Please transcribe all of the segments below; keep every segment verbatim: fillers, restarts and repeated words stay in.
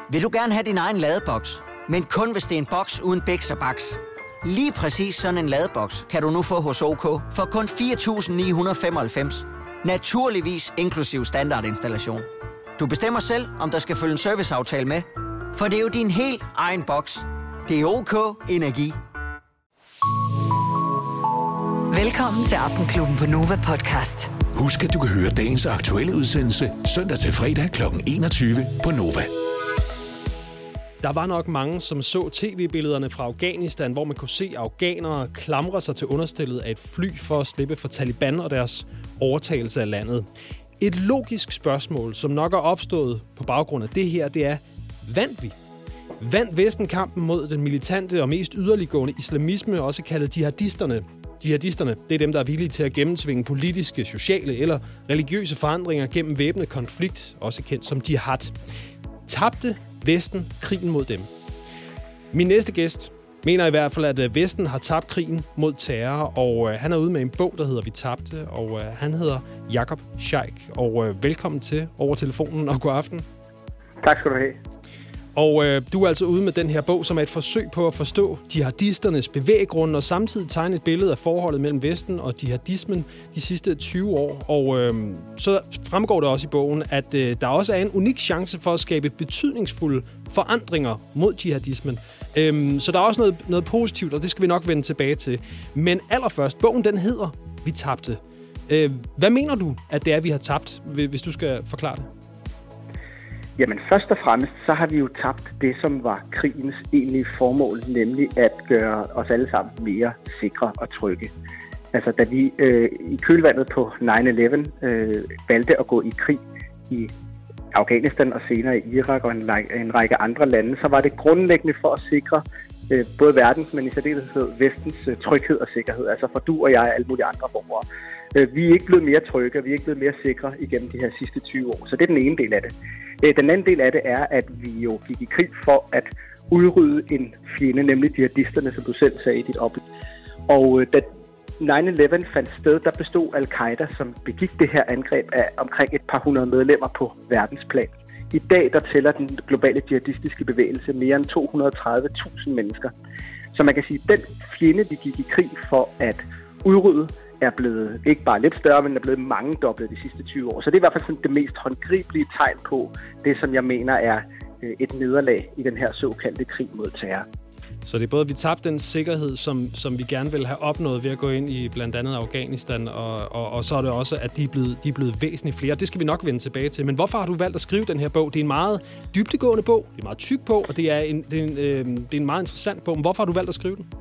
Vil du gerne have din egen ladeboks, men kun hvis det er en boks uden bæks og baks? Lige præcis sådan en ladeboks kan du nu få hos OK for kun fire tusind ni hundrede femoghalvfems. Naturligvis inklusiv standardinstallation. Du bestemmer selv, om der skal følge en serviceaftale med, for det er jo din helt egen boks. Det er OK Energi. Velkommen til Aftenklubben på Nova Podcast. Husk, at du kan høre dagens aktuelle udsendelse søndag til fredag klokken enogtyve på Nova. Der var nok mange, som så tv-billederne fra Afghanistan, hvor man kunne se afghanere klamre sig til understillet af et fly for at slippe for Taliban og deres overtagelse af landet. Et logisk spørgsmål, som nok er opstået på baggrund af det her, det er, vandt vi? Vandt Vesten kampen mod den militante og mest yderliggående islamisme, også kaldet jihadisterne? Jihadisterne, det er dem, der er villige til at gennemtvinge politiske, sociale eller religiøse forandringer gennem væbnet konflikt, også kendt som jihad. Tabte Vesten krigen mod dem? Min næste gæst mener i hvert fald, at Vesten har tabt krigen mod terror, og øh, han er ude med en bog, der hedder Vi tabte, og øh, han hedder Jakob Sheik. Og øh, velkommen til over telefonen, og god aften. Tak skal du have. Og øh, du er altså ude med den her bog, som er et forsøg på at forstå jihadisternes bevæggrunde, og samtidig tegne et billede af forholdet mellem Vesten og jihadismen de sidste tyve år. Og øh, så fremgår det også i bogen, at øh, der også er en unik chance for at skabe betydningsfulde forandringer mod jihadismen. Øh, så der er også noget, noget positivt, og det skal vi nok vende tilbage til. Men allerførst, bogen den hedder Vi tabte. Øh, hvad mener du, at det er, vi har tabt, hvis du skal forklare det? Jamen først og fremmest, så har vi jo tabt det, som var krigens egentlige formål, nemlig at gøre os alle sammen mere sikre og trygge. Altså da vi øh, i kølvandet på nine eleven øh, valgte at gå i krig i Afghanistan og senere i Irak og en, en række andre lande, så var det grundlæggende for at sikre øh, både verdens, men i særdeleshed Vestens øh, tryghed og sikkerhed, altså for du og jeg og alle mulige andre borgere. Vi er ikke blevet mere trygge, vi er ikke blevet mere sikre igennem de her sidste tyve år. Så det er den ene del af det. Den anden del af det er, at vi jo gik i krig for at udrydde en fjende, nemlig jihadisterne, som du selv sagde i dit oplæg. Og da nine eleven fandt sted, der bestod Al-Qaida, som begik det her angreb af omkring et par hundrede medlemmer på verdensplan. I dag der tæller den globale jihadistiske bevægelse mere end to hundrede og tredive tusind mennesker. Så man kan sige, at den fjende, vi gik i krig for at udrydde, er blevet ikke bare lidt større, men er blevet mangedoblet de sidste tyve år. Så det er i hvert fald sådan det mest håndgribelige tegn på det, som jeg mener er et nederlag i den her såkaldte krig mod terror. Så det er både, at vi tabte den sikkerhed, som, som vi gerne vil have opnået ved at gå ind i blandt andet Afghanistan, og, og, og så er det også, at de er, blevet, de er blevet væsentligt flere. Det skal vi nok vende tilbage til. Men hvorfor har du valgt at skrive den her bog? Det er en meget dybdegående bog, det er en meget tyk bog, og det er en, det er en, øh, det er en meget interessant bog. Men hvorfor har du valgt at skrive den?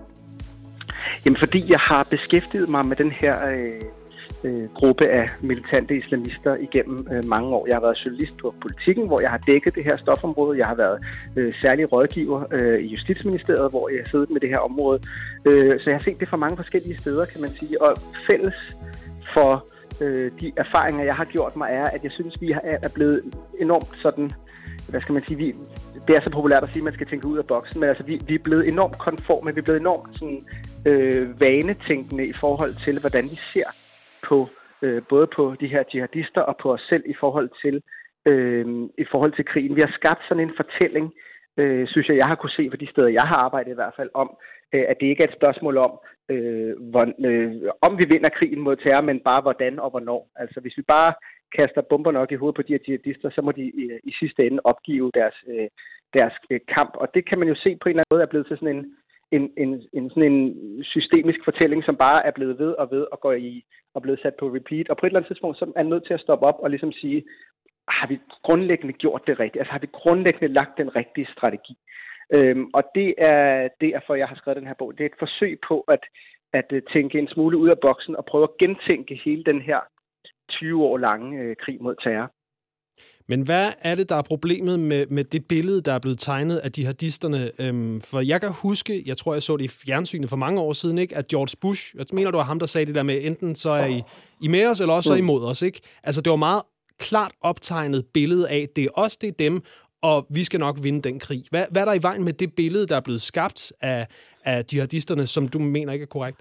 Jamen fordi jeg har beskæftiget mig med den her øh, øh, gruppe af militante islamister igennem øh, mange år. Jeg har været journalist på Politikken, hvor jeg har dækket det her stofområde. Jeg har været øh, særlig rådgiver øh, i Justitsministeriet, hvor jeg har siddet med det her område. Øh, så jeg har set det fra mange forskellige steder, kan man sige. Og fælles for øh, de erfaringer, jeg har gjort mig, er, at jeg synes, vi er blevet enormt sådan, hvad skal man sige, vi, det er så populært at sige, at man skal tænke ud af boksen, men altså vi, vi er blevet enormt konforme, vi er blevet enormt sådan, øh, vanetænkende i forhold til, hvordan vi ser på øh, både på de her jihadister og på os selv i forhold til øh, i forhold til krigen. Vi har skabt sådan en fortælling, øh, synes jeg, jeg har kunne se på de steder, jeg har arbejdet i hvert fald, om, øh, at det ikke er et spørgsmål om, øh, hvor, øh, om vi vinder krigen mod terror, men bare hvordan og hvornår. Altså hvis vi bare kaster bomber nok i hovedet på de her jihadister, så må de i, i sidste ende opgive deres, øh, deres øh, kamp. Og det kan man jo se på en eller anden måde er blevet til sådan en, en, en, en, sådan en systemisk fortælling, som bare er blevet ved og ved og går i og blevet sat på repeat. Og på et eller andet tidspunkt, så er man nødt til at stoppe op og ligesom sige, har vi grundlæggende gjort det rigtigt? Altså har vi grundlæggende lagt den rigtige strategi? Øhm, og det er derfor, jeg har skrevet den her bog. Det er et forsøg på at, at tænke en smule ud af boksen og prøve at gentænke hele den her tyve år lange øh, krig mod terror. Men hvad er det, der er problemet med, med det billede, der er blevet tegnet af jihadisterne? Øhm, for jeg kan huske, jeg tror, jeg så det i fjernsynet for mange år siden, ikke, at George Bush, jeg mener, det var ham, der sagde det der med, enten så er I, I med os, eller også så er I imod os, ikke? Altså, det var meget klart optegnet billede af, det er os, det er dem, og vi skal nok vinde den krig. Hvad, hvad er der i vejen med det billede, der er blevet skabt af, af jihadisterne, som du mener ikke er korrekt?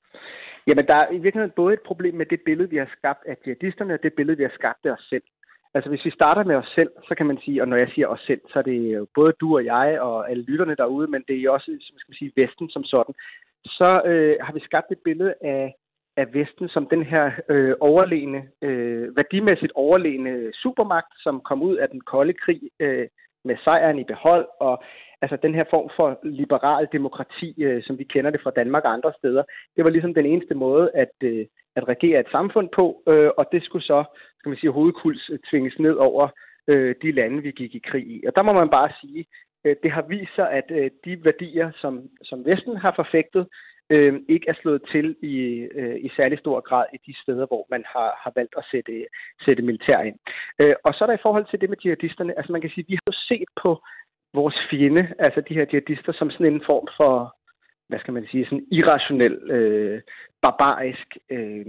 Jamen, der er i virkeligheden både et problem med det billede, vi har skabt af jihadisterne, og det billede, vi har skabt af os selv. Altså hvis vi starter med os selv, så kan man sige, og når jeg siger os selv, så er det jo både du og jeg og alle lytterne derude, men det er jo også, som skal man sige, Vesten som sådan. Så øh, har vi skabt et billede af, af Vesten som den her øh, overlegne, øh, værdimæssigt overlegne supermagt, som kom ud af den kolde krig øh, med sejren i behold, og altså den her form for liberal demokrati, øh, som vi kender det fra Danmark og andre steder, det var ligesom den eneste måde at, øh, at regere et samfund på, øh, og det skulle så, skal man sige, hovedkuls tvinges ned over øh, de lande, vi gik i krig i. Og der må man bare sige, øh, det har vist sig, at øh, de værdier, som, som Vesten har forfægtet, øh, ikke er slået til i, øh, i særlig stor grad i de steder, hvor man har, har valgt at sætte, sætte militær ind. Øh, og så er der i forhold til det med jihadisterne, altså man kan sige, vi har jo set på vores fjende, altså de her jihadister, som sådan en form for, hvad skal man sige, sådan irrationel, øh, barbarisk øh,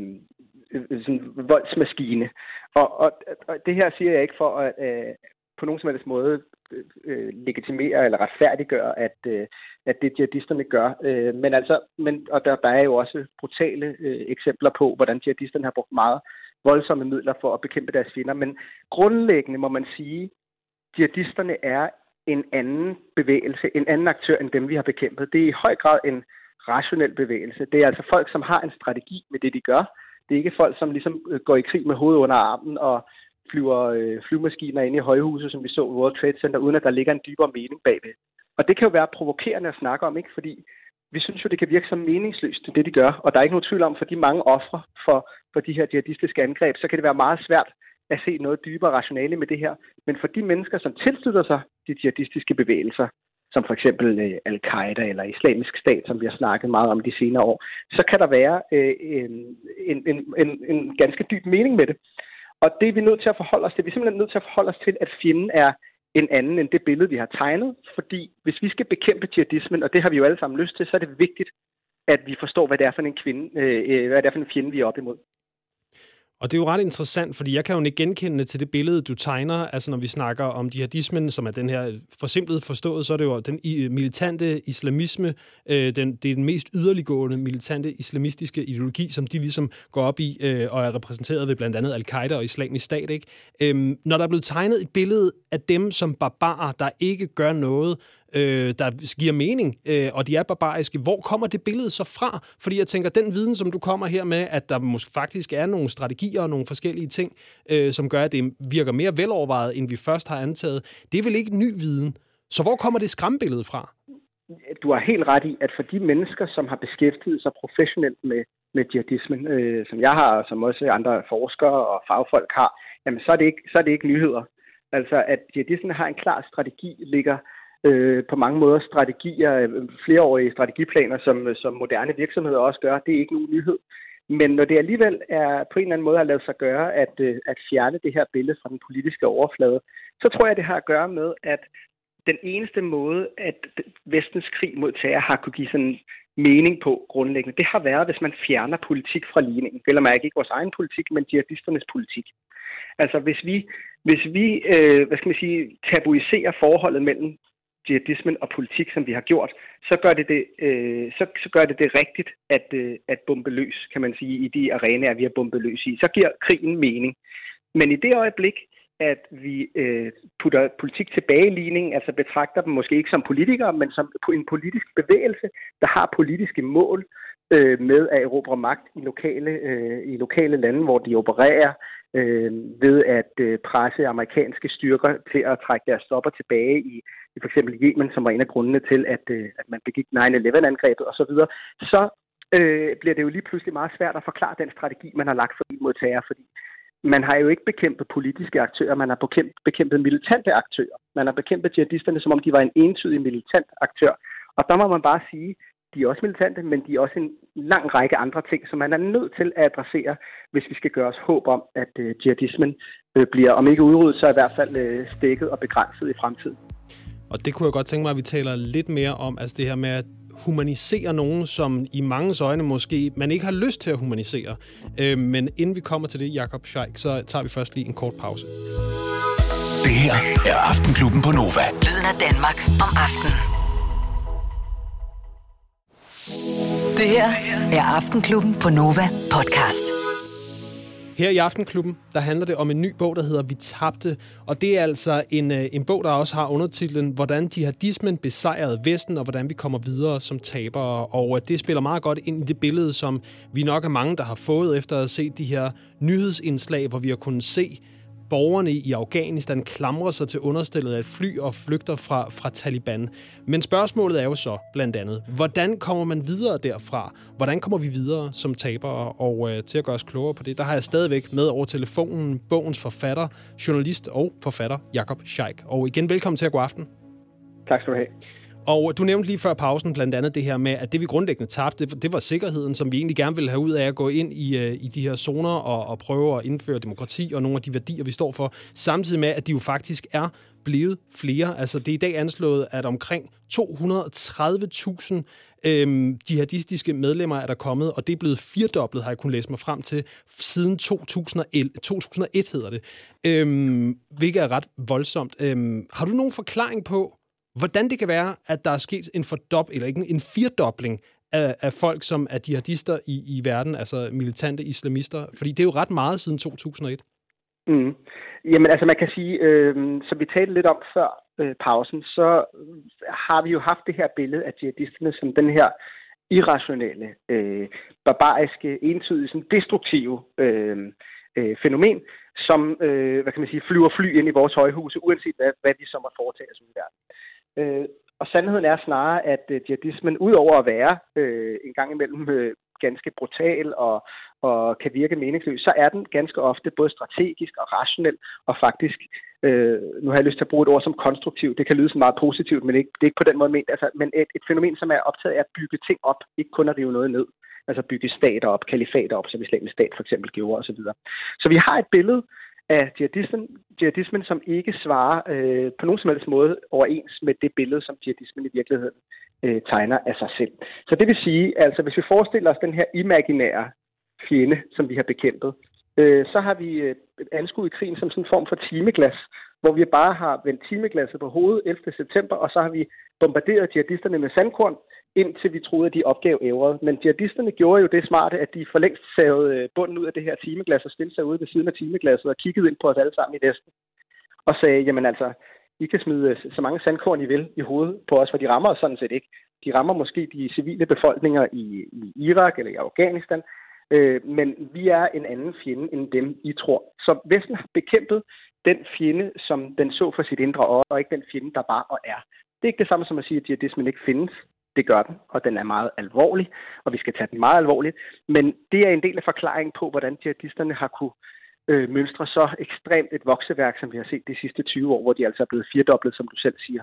sådan voldsmaskine. Og, og, og det her siger jeg ikke for at øh, på nogen som helst måde øh, legitimere eller retfærdiggøre, at, øh, at det jihadisterne gør. Øh, men altså, men, og der, der er jo også brutale øh, eksempler på, hvordan jihadisterne har brugt meget voldsomme midler for at bekæmpe deres fjender. Men grundlæggende må man sige, jihadisterne er en anden bevægelse, en anden aktør end dem, vi har bekæmpet. Det er i høj grad en rationel bevægelse. Det er altså folk, som har en strategi med det, de gør. Det er ikke folk, som ligesom går i krig med hovedet under armen og flyver øh, flyvemaskiner ind i højhuset, som vi så i World Trade Center, uden at der ligger en dybere mening bagved. Og det kan jo være provokerende at snakke om, ikke? Fordi vi synes jo, det kan virke som meningsløst, det de gør. Og der er ikke nogen tvivl om, for de mange ofre for, for de her jihadistiske angreb, så kan det være meget svært at se noget dybere rationale med det her. Men for de mennesker, som tilslutter sig de jihadistiske bevægelser, som for eksempel øh, Al-Qaida eller Islamisk Stat, som vi har snakket meget om de senere år, så kan der være øh, en, en, en, en ganske dyb mening med det. Og det er vi nødt til at forholde os til. Vi er simpelthen nødt til at forholde os til, at fjenden er en anden end det billede, vi har tegnet. Fordi hvis vi skal bekæmpe jihadismen, og det har vi jo alle sammen lyst til, så er det vigtigt, at vi forstår, hvad det er for en, kvinde, øh, hvad det er for en fjende, vi er op imod. Og det er jo ret interessant, fordi jeg kan jo ikke genkende til det billede, du tegner, altså når vi snakker om jihadismen, som er den her forsimplet forstået, så er det jo den militante islamisme, øh, den, det er den mest yderliggående militante islamistiske ideologi, som de ligesom går op i øh, og er repræsenteret ved blandt andet Al-Qaida og Islamisk Stat, ikke? Øhm, når der er blevet tegnet et billede af dem som barbarer, der ikke gør noget, Øh, der giver mening, øh, og de er barbariske. Hvor kommer det billede så fra? Fordi jeg tænker, den viden, som du kommer her med, at der måske faktisk er nogle strategier og nogle forskellige ting, øh, som gør, at det virker mere velovervejet, end vi først har antaget, det er vel ikke ny viden. Så hvor kommer det skræmmebillede fra? Du har helt ret i, at for de mennesker, som har beskæftiget sig professionelt med, med jihadismen, øh, som jeg har, og som også andre forskere og fagfolk har, jamen så er det ikke, så er det ikke nyheder. Altså, at jihadismen har en klar strategi, ligger Øh, på mange måder strategier, flereårige strategiplaner, som, som moderne virksomheder også gør. Det er ikke nogen nyhed. Men når det alligevel er på en eller anden måde har lavet sig gøre at, at fjerne det her billede fra den politiske overflade, så tror jeg, det har at gøre med, at den eneste måde, at Vestens krig mod terror har kunne give sådan mening på grundlæggende, det har været, hvis man fjerner politik fra ligningen. Eller man ikke vores egen politik, men jihadisternes politik. Altså hvis vi, hvis vi øh, hvad skal man sige, tabuiserer forholdet mellem jihadismen og politik, som vi har gjort, så gør det det, øh, så, så gør det, det rigtigt at, øh, at bombe løs, kan man sige, i de arenaer, vi har bombet løs i. Så giver krigen mening. Men i det øjeblik, at vi øh, putter politik tilbage i ligningen, altså betragter dem måske ikke som politikere, men som en politisk bevægelse, der har politiske mål øh, med at erobre magt i lokale, øh, i lokale lande, hvor de opererer, øh, ved at øh, presse amerikanske styrker til at trække deres stopper tilbage i i for eksempel Yemen, som var en af grundene til, at, øh, at man begik nine eleven-angrebet osv., så, så øh, bliver det jo lige pludselig meget svært at forklare den strategi, man har lagt for mod terror, fordi man har jo ikke bekæmpet politiske aktører, man har bekæmpet, bekæmpet militante aktører. Man har bekæmpet jihadisterne, som om de var en entydig militant aktør. Og der må man bare sige, de er også militante, men de er også en lang række andre ting, som man er nødt til at adressere, hvis vi skal gøre os håb om, at øh, jihadismen øh, bliver, om ikke udryddet, så i hvert fald øh, stækket og begrænset i fremtiden. Og det kunne jeg godt tænke mig, at vi taler lidt mere om, altså det her med at humanisere nogen, som i manges øjne måske man ikke har lyst til at humanisere. Øh, men inden vi kommer til det, Jakob Scheik, så tager vi først lige en kort pause. Det her er Aftenklubben på Nova. Lyden af Danmark om aftenen. Det her er Aftenklubben på Nova podcast. Her i Aftenklubben, der handler det om en ny bog, der hedder Vi tabte. Og det er altså en, en bog, der også har undertitlen Hvordan jihadismen besejrede Vesten, og hvordan vi kommer videre som tabere. Og det spiller meget godt ind i det billede, som vi nok er mange, der har fået efter at have set de her nyhedsindslag, hvor vi har kunnet se borgerne i Afghanistan klamrer sig til understillet af et fly og flygter fra, fra Taliban. Men spørgsmålet er jo så blandt andet, hvordan kommer man videre derfra? Hvordan kommer vi videre som tabere? Og øh, til at gøre os klogere på det, der har jeg stadigvæk med over telefonen bogens forfatter, journalist og forfatter Jakob Sheik. Og igen, velkommen til at gå aften. Tak skal du have. Og du nævnte lige før pausen blandt andet det her med, at det vi grundlæggende tabte, det, det var sikkerheden, som vi egentlig gerne ville have ud af at gå ind i, uh, i de her zoner og, og prøve at indføre demokrati og nogle af de værdier, vi står for, samtidig med, at de jo faktisk er blevet flere. Altså det er i dag anslået, at omkring to hundrede og tredive tusind øhm, jihadistiske medlemmer er der kommet, og det er blevet firedoblet, har jeg kunnet læse mig frem til, siden to tusind og et hedder det, øhm, hvilket er ret voldsomt. Øhm, har du nogen forklaring på, hvordan det kan være, at der er sket en fordobling, eller ikke en firdobling af, af folk, som er jihadister i, i verden, altså militante islamister? Fordi det er jo ret meget siden to tusind og et. Mm. Jamen altså, man kan sige, øh, som vi talte lidt om før øh, pausen, så har vi jo haft det her billede af jihadisterne som den her irrationelle, øh, barbariske, entydige, sådan destruktive øh, øh, fænomen, som øh, hvad kan man sige, flyver fly ind i vores højhuse, uanset hvad, hvad vi så må foretage os ud i verden. Øh, og sandheden er snarere, at øh, jihadismen, udover at være øh, en gang imellem øh, ganske brutal og, og kan virke meningsløs, så er den ganske ofte både strategisk og rationel, og faktisk, øh, nu har jeg lyst til at bruge et ord som konstruktiv, det kan lyde sådan meget positivt, men ikke, det er ikke på den måde ment, altså, men et, et fænomen, som er optaget af at bygge ting op, ikke kun at rive noget ned, altså bygge stater op, kalifater op, som Islamisk Stat for eksempel gjorde osv. Så, så vi har et billede af jihadismen, jihadismen som ikke svarer øh, på nogen som helst måde overens med det billede, som jihadismen i virkeligheden øh, tegner af sig selv. Så det vil sige, altså hvis vi forestiller os den her imaginære fjende, som vi har bekæmpet, øh, så har vi øh, anskuet krigen som sådan en form for timeglas, hvor vi bare har vendt timeglasset på hovedet ellevte september, og så har vi bombarderet jihadisterne med sandkorn, indtil vi troede, at de opgav ævret. Men jihadisterne gjorde jo det smarte, at de for længst savede bunden ud af det her timeglas og stillede sig ude ved siden af timeglasset og kiggede ind på os alle sammen i Vesten. Og sagde, jamen altså, I kan smide så mange sandkorn I vil i hovedet på os, for de rammer os sådan set ikke. De rammer måske de civile befolkninger i, i Irak eller i Afghanistan, øh, men vi er en anden fjende end dem, I tror. Så Vesten har bekæmpet den fjende, som den så for sit indre øje, og ikke den fjende, der var og er. Det er ikke det samme som at sige, at jihadismen ikke findes. Det gør den, og den er meget alvorlig, og vi skal tage den meget alvorligt. Men det er en del af forklaringen på, hvordan jihadisterne har kunne øh, mønstre så ekstremt et vokseværk, som vi har set de sidste tyve år, hvor de altså er blevet firedoblet, som du selv siger.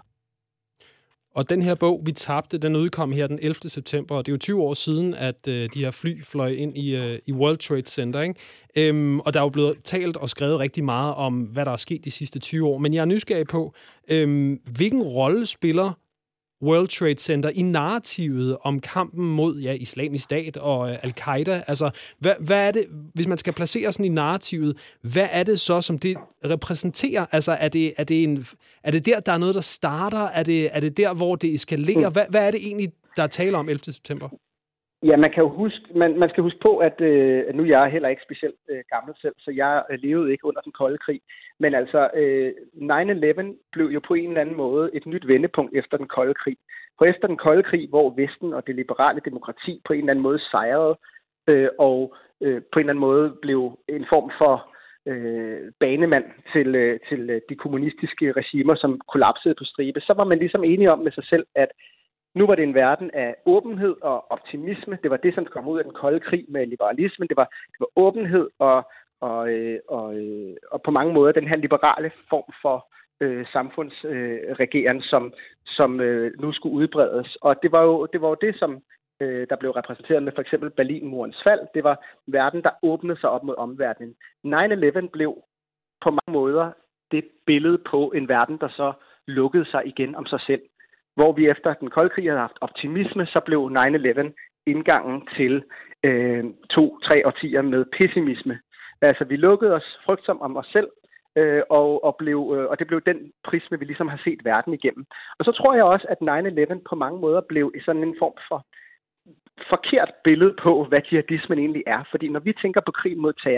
Og den her bog, Vi tabte, den udkom her den ellevte september, og det er jo tyve år siden, at øh, de her fly fløj ind i, øh, i World Trade Center, ikke? Øhm, og der er jo blevet talt og skrevet rigtig meget om, hvad der er sket de sidste tyve år. Men jeg er nysgerrig på, øhm, hvilken rolle spiller World Trade Center i narrativet om kampen mod ja, Islamisk Stat og øh, Al-Qaida? Altså, hvad, hvad er det, hvis man skal placere sådan i narrativet, hvad er det så, som det repræsenterer? Altså, er det, er det, en, er det der, der er noget, der starter? Er det, er det der, hvor det eskalerer? Hvad, hvad er det egentlig, der er tale om ellevte september? Ja, man kan jo huske, man, man skal huske på, at øh, nu jeg er heller ikke specielt øh, gammel selv, så jeg øh, levede ikke under den kolde krig. Men altså, øh, nine eleven blev jo på en eller anden måde et nyt vendepunkt efter den kolde krig. For efter den kolde krig, hvor Vesten og det liberale demokrati på en eller anden måde sejrede, øh, og øh, på en eller anden måde blev en form for øh, banemand til, øh, til øh, de kommunistiske regimer, som kollapsede på stribe, så var man ligesom enige om med sig selv, at nu var det en verden af åbenhed og optimisme. Det var det, som kom ud af den kolde krig med liberalismen. Det var, det var åbenhed og, og, og, og på mange måder den her liberale form for øh, samfundsregering, øh, som, som øh, nu skulle udbredes. Og det var jo det, var jo det som øh, der blev repræsenteret med for eksempel Berlinmurens fald. Det var verden, der åbnede sig op mod omverdenen. nine eleven blev på mange måder det billede på en verden, der så lukkede sig igen om sig selv. Hvor vi efter den kolde krig havde haft optimisme, så blev nine eleven indgangen til øh, to-tre årtier med pessimisme. Altså, vi lukkede os frygtsomt om os selv, øh, og, og, blev, øh, og det blev den prisme, vi ligesom har set verden igennem. Og så tror jeg også, at nine eleven på mange måder blev sådan en form for forkert billede på, hvad jihadismen egentlig er. Fordi når vi tænker på krig mod terror,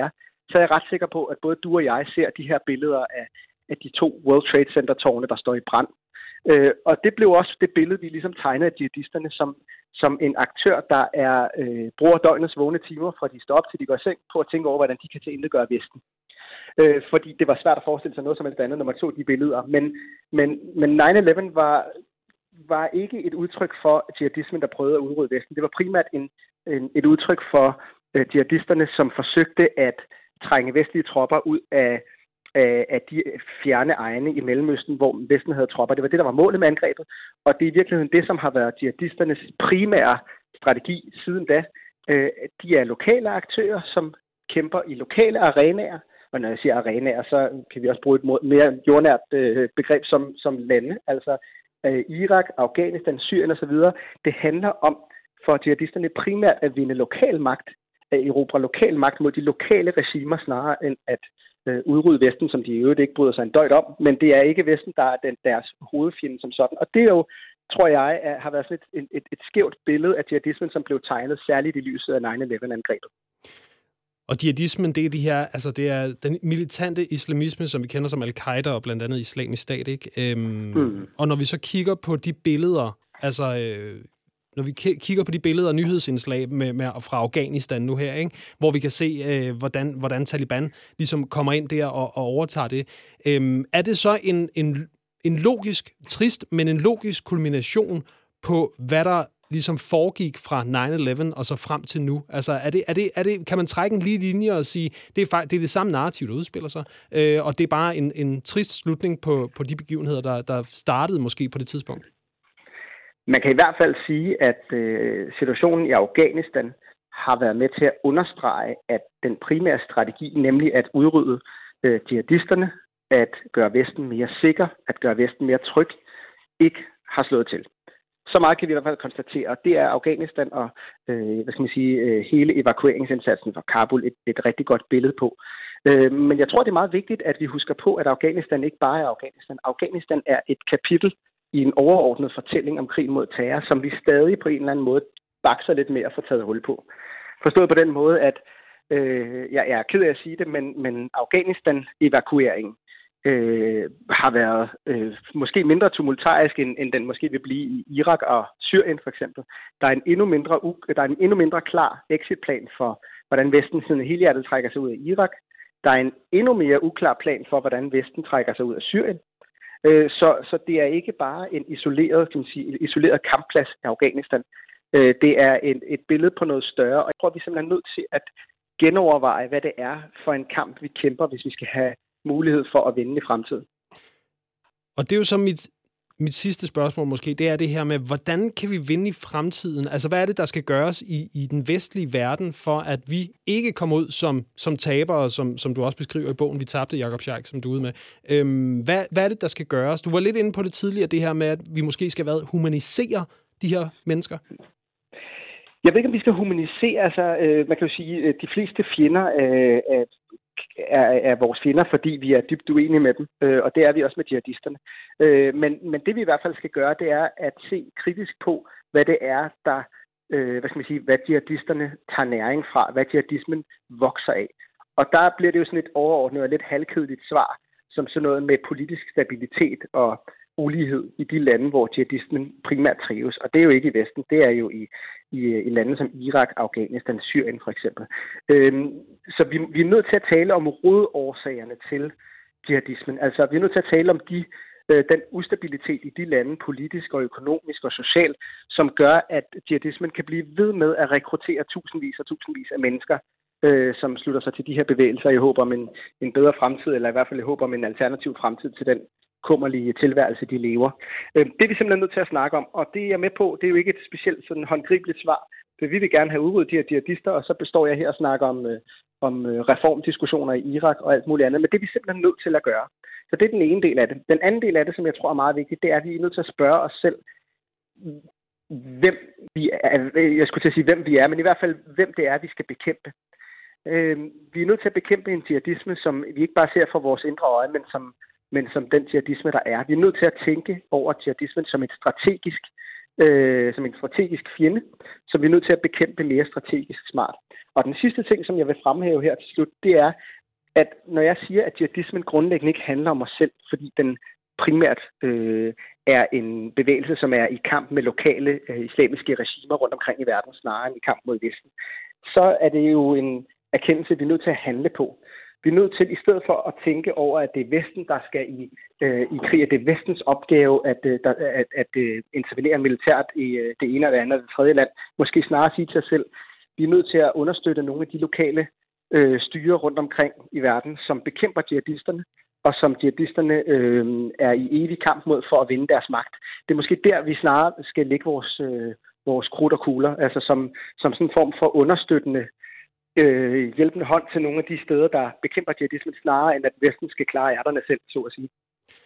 så er jeg ret sikker på, at både du og jeg ser de her billeder af, af de to World Trade Center-tårne, der står i brand. Øh, og det blev også det billede, vi ligesom tegnede af jihadisterne som, som en aktør, der er, øh, bruger døgnets vågne timer, fra de står op til de går i seng, på at tænke over, hvordan de kan tilintetgøre Vesten. Øh, fordi det var svært at forestille sig noget som helst andet, når man så de billeder. Men, men, men nine eleven var, var ikke et udtryk for jihadismen, der prøvede at udrydde Vesten. Det var primært en, en, et udtryk for øh, jihadisterne, som forsøgte at trænge vestlige tropper ud af af de fjerne egne i Mellemøsten, hvor Vesten havde tropper. Det var det, der var målet med angrebet, og det er i virkeligheden det, som har været jihadisternes primære strategi siden da. De er lokale aktører, som kæmper i lokale arenaer, og når jeg siger arenaer, så kan vi også bruge et mere jordnært begreb som, som lande, altså Irak, Afghanistan, Syrien osv. Det handler om for jihadisterne primært at vinde lokal magt, at erobre lokal magt mod de lokale regimer, snarere end at udrydde Vesten, som de i øvrigt ikke bryder sig en døjt om, men det er ikke Vesten, der er den, deres hovedfjende som sådan. Og det er jo, tror jeg, er, har været sådan et, et, et, et skævt billede af jihadismen, som blev tegnet særligt i lyset af nine eleven-angrebet. Og jihadismen, det er de her, altså det er den militante islamisme, som vi kender som Al-Qaida og blandt andet Islamisk Stat, ikke? Øhm, mm. Og når vi så kigger på de billeder, altså øh, når vi kigger på de billeder og nyhedsindslag med, med, fra Afghanistan nu her, ikke? Hvor vi kan se, øh, hvordan, hvordan Taliban ligesom kommer ind der og, og overtager det. Øhm, er det så en, en, en logisk, trist, men en logisk kulmination på, hvad der ligesom foregik fra nine eleven og så frem til nu? Altså, er det, er det, er det, kan man trække en lige linje og sige, det er, det er det samme narrativ, der udspiller sig, øh, og det er bare en, en trist slutning på, på de begivenheder, der, der startede måske på det tidspunkt? Man kan i hvert fald sige, at øh, situationen i Afghanistan har været med til at understrege, at den primære strategi, nemlig at udrydde øh, jihadisterne, at gøre Vesten mere sikker, at gøre Vesten mere tryg, ikke har slået til. Så meget kan vi i hvert fald konstatere, og det er Afghanistan og øh, hvad skal man sige, øh, hele evakueringsindsatsen fra Kabul et, et rigtig godt billede på. Øh, men jeg tror, det er meget vigtigt, at vi husker på, at Afghanistan ikke bare er Afghanistan. Afghanistan er et kapitel i en overordnet fortælling om krig mod terror, som vi stadig på en eller anden måde bakser lidt med at få taget hul på. Forstået på den måde, at øh, jeg er ked af at sige det, men, men Afghanistan-evakueringen øh, har været øh, måske mindre tumultarisk, end, end den måske vil blive i Irak og Syrien for eksempel. Der er en endnu mindre, der er en endnu mindre klar exitplan for, hvordan Vesten siden helhjertet trækker sig ud af Irak. Der er en endnu mere uklar plan for, hvordan Vesten trækker sig ud af Syrien. Så, så det er ikke bare en isoleret, kan man sige, isoleret kampplads i Afghanistan. Det er et, et billede på noget større, og jeg tror, vi simpelthen er nødt til at genoverveje, hvad det er for en kamp, vi kæmper, hvis vi skal have mulighed for at vinde i fremtiden. Og det er jo så mit, mit sidste spørgsmål måske, det er det her med, hvordan kan vi vinde i fremtiden? Altså, hvad er det, der skal gøres i, i den vestlige verden, for at vi ikke kommer ud som, som tabere, som, som du også beskriver i bogen, Vi tabte, Jacob Scheich, som du er ude med. Øhm, hvad, hvad er det, der skal gøres? Du var lidt inde på det tidligere, det her med, at vi måske skal hvad, humanisere de her mennesker. Jeg ved ikke, om vi skal humanisere. Altså, øh, man kan jo sige, at de fleste fjender øh, er Er, er vores fjender, fordi vi er dybt uenige med dem, øh, og det er vi også med jihadisterne. Øh, men, men det vi i hvert fald skal gøre, det er at se kritisk på, hvad det er, der, øh, hvad skal man sige, hvad jihadisterne tager næring fra, hvad jihadismen vokser af. Og der bliver det jo sådan et overordnet og lidt halvkedeligt svar, som sådan noget med politisk stabilitet og ulighed i de lande, hvor jihadismen primært trives. Og det er jo ikke i Vesten, det er jo i, i, i lande som Irak, Afghanistan, Syrien for eksempel. Øhm, så vi, vi er nødt til at tale om rodårsagerne til jihadismen. Altså vi er nødt til at tale om de, øh, den ustabilitet i de lande, politisk og økonomisk og socialt, som gør, at jihadismen kan blive ved med at rekruttere tusindvis og tusindvis af mennesker, øh, som slutter sig til de her bevægelser i håb om en, en bedre fremtid, eller i hvert fald i håb om en alternativ fremtid til den kummerlige tilværelse, de lever. Det er vi simpelthen nødt til at snakke om, og det er jeg med på, det er jo ikke et specielt sådan håndgribeligt svar, for vi vil gerne have udryddet de her jihadister, og så består jeg her og snakker om, øh, om reformdiskussioner i Irak og alt muligt andet, men det er vi simpelthen nødt til at gøre. Så det er den ene del af det. Den anden del af det, som jeg tror er meget vigtigt, det er, at vi er nødt til at spørge os selv, hvem vi er, jeg skulle til at sige, hvem vi er, men i hvert fald, hvem det er, vi skal bekæmpe. Øh, vi er nødt til at bekæmpe en jihadisme, som vi ikke bare ser for vores indre øje, men som men som den jihadisme, der er. Vi er nødt til at tænke over jihadismen som et strategisk, øh, som en strategisk fjende, som vi er nødt til at bekæmpe mere strategisk smart. Og den sidste ting, som jeg vil fremhæve her til slut, det er, at når jeg siger, at jihadismen grundlæggende ikke handler om os selv, fordi den primært øh, er en bevægelse, som er i kamp med lokale øh, islamiske regimer rundt omkring i verden, snarere end i kamp mod Vesten, så er det jo en erkendelse, vi er nødt til at handle på. Vi er nødt til, i stedet for at tænke over, at det er Vesten, der skal i, øh, i krig, at det er Vestens opgave at, øh, der, at, at øh, intervenere militært i øh, det ene eller andet eller det tredje land, måske snarere sige til os selv, vi er nødt til at understøtte nogle af de lokale øh, styre rundt omkring i verden, som bekæmper jihadisterne, og som jihadisterne øh, er i evig kamp mod for at vinde deres magt. Det er måske der, vi snarere skal lægge vores, øh, vores krudt og kugler, altså som, som sådan en form for understøttende øh, hjælpende hånd til nogle af de steder, der bekæmper jihadismen, snarere end at Vesten skal klare ærterne selv, så at sige.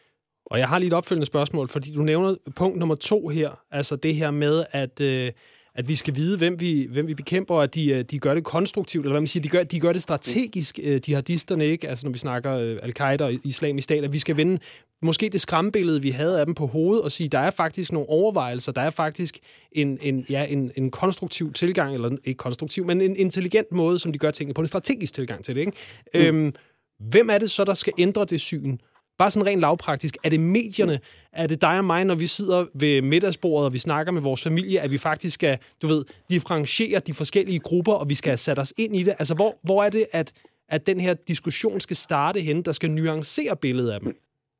Og jeg har lige et opfølgende spørgsmål, fordi du nævner punkt nummer to her, altså det her med, at... Øh at vi skal vide, hvem vi, hvem vi bekæmper, og at de, de gør det konstruktivt, eller hvad man siger, de gør, de gør det strategisk, jihadisterne, ikke? Altså når vi snakker Al-Qaida og Islamisk Stat, at vi skal vende måske det skræmmebillede, vi havde af dem på hovedet, og sige, der er faktisk nogle overvejelser, der er faktisk en, en, ja, en, en konstruktiv tilgang, eller ikke konstruktiv, men en intelligent måde, som de gør tingene på, en strategisk tilgang til det, ikke? Mm. Øhm, hvem er det så, der skal ændre det syn? Bare sådan rent lavpraktisk. Er det medierne? Er det dig og mig, når vi sidder ved middagsbordet, og vi snakker med vores familie, at vi faktisk skal, du ved, differentiere de forskellige grupper, og vi skal have sat os ind i det? Altså, hvor, hvor er det, at, at den her diskussion skal starte henne, der skal nuancere billedet af dem?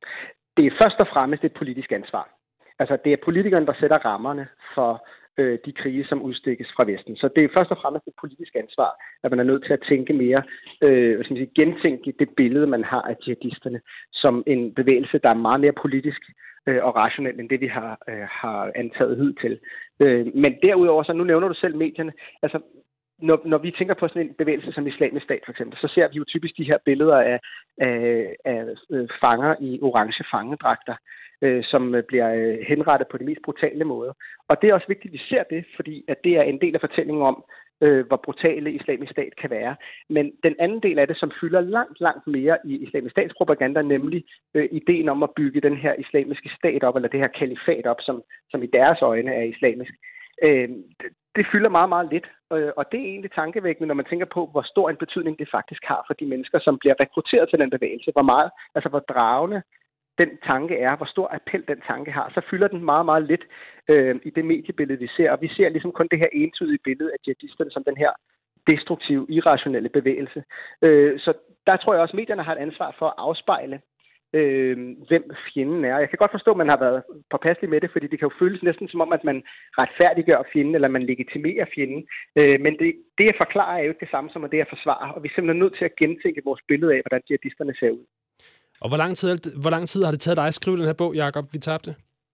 Det er først og fremmest et politisk ansvar. Altså, det er politikerne, der sætter rammerne for øh, de krige, som udstikkes fra Vesten. Så det er først og fremmest et politisk ansvar, at man er nødt til at tænke mere, øh, hvad skal man sige, gentænke det billede, man har af jihadisterne, som en bevægelse, der er meget mere politisk øh, og rationel, end det vi har, øh, har antaget hidtil. Øh, men derudover, så nu nævner du selv medierne, altså når, når vi tænker på sådan en bevægelse som Islamisk Stat for eksempel, så ser vi jo typisk de her billeder af, af, af fanger i orange fangedragter, øh, som bliver henrettet på de mest brutale måder. Og det er også vigtigt, at vi ser det, fordi at det er en del af fortællingen om, øh, hvor brutale Islamisk Stat kan være. Men den anden del af det, som fylder langt, langt mere i Islamisk Stats propaganda, nemlig øh, ideen om at bygge den her islamiske stat op, eller det her kalifat op, som, som i deres øjne er islamisk, øh, det, det fylder meget, meget lidt. Øh, og det er egentlig tankevækkende, når man tænker på, hvor stor en betydning det faktisk har for de mennesker, som bliver rekrutteret til den bevægelse. Hvor meget, altså hvor dragende den tanke er, hvor stor appel den tanke har, så fylder den meget, meget lidt øh, i det mediebillede, vi ser. Og vi ser ligesom kun det her entydige billede af jihadisterne som den her destruktive, irrationelle bevægelse. Øh, så der tror jeg også, at medierne har et ansvar for at afspejle, øh, hvem fjenden er. Jeg kan godt forstå, at man har været påpasselig med det, fordi det kan jo føles næsten som om, at man retfærdiggør fjenden, eller man legitimerer fjenden. Øh, men det, det at forklare er jo ikke det samme som at det at forsvare, og vi er simpelthen nødt til at gentænke vores billede af, hvordan jihadisterne ser ud. Og hvor lang tid, hvor lang tid har det taget dig at skrive den her bog, Jakob, Vi tabte?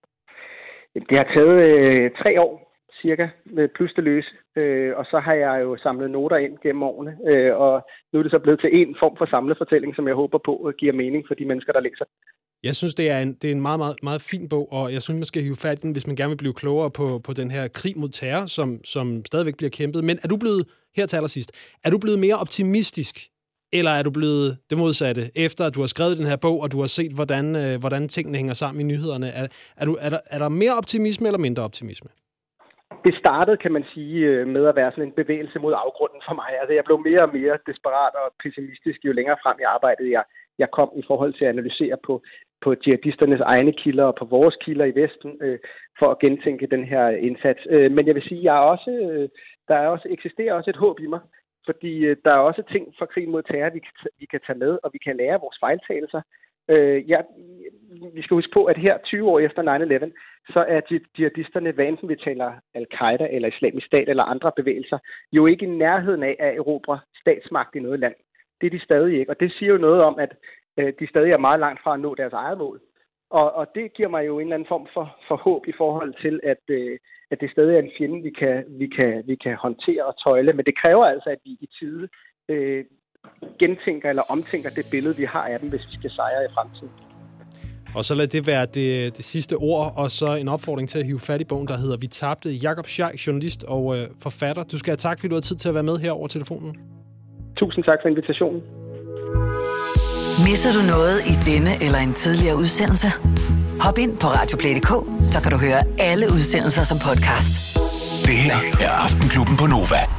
Det har taget øh, tre år, cirka, plus det løse. Øh, og så har jeg jo samlet noter ind gennem årene. Øh, og nu er det så blevet til en form for samlefortælling, som jeg håber på giver mening for de mennesker, der læser. Jeg synes, det er en, det er en meget, meget, meget fin bog, og jeg synes, man skal hive fat i den, hvis man gerne vil blive klogere på, på den her krig mod terror, som, som stadigvæk bliver kæmpet. Men er du blevet, her til allersidst, er du blevet mere optimistisk? Eller er du blevet det modsatte, efter at du har skrevet den her bog, og du har set, hvordan, øh, hvordan tingene hænger sammen i nyhederne? Er, er, du, er, der, er der mere optimisme eller mindre optimisme? Det startede, kan man sige, med at være sådan en bevægelse mod afgrunden for mig. Altså, jeg blev mere og mere desperat og pessimistisk, jo længere frem i arbejdet jeg, jeg kom i forhold til at analysere på, på jihadisternes egne kilder og på vores kilder i Vesten, øh, for at gentænke den her indsats. Øh, men jeg vil sige, jeg er også, øh, der er også, eksisterer også et håb i mig. Fordi øh, der er også ting fra krigen mod terror, vi kan, vi kan tage med, og vi kan lære af vores fejltagelser. Øh, ja, vi skal huske på, at her tyve år efter nine eleven, så er jihadisterne, hvad enten vi taler Al-Qaida eller Islamisk Stat eller andre bevægelser, jo ikke i nærheden af at erobre statsmagt i noget land. Det er de stadig ikke, og det siger jo noget om, at øh, de stadig er meget langt fra at nå deres eget mål. Og, og det giver mig jo en eller anden form for, for håb i forhold til, at, øh, at det stadig er en fjende, vi kan, vi, kan, vi kan håndtere og tøjle. Men det kræver altså, at vi i tide øh, gentænker eller omtænker det billede, vi har af dem, hvis vi skal sejre i fremtiden. Og så lad det være det, det sidste ord, og så en opfordring til at hive fat i bogen, der hedder Vi tabte. Jakob Scheich, journalist og øh, forfatter. Du skal have tak, fordi du har tid til at være med her over telefonen. Tusind tak for invitationen. Misser du noget i denne eller en tidligere udsendelse? Hop ind på radioplay punktum d k, så kan du høre alle udsendelser som podcast. Det her er Aftenklubben på Nova.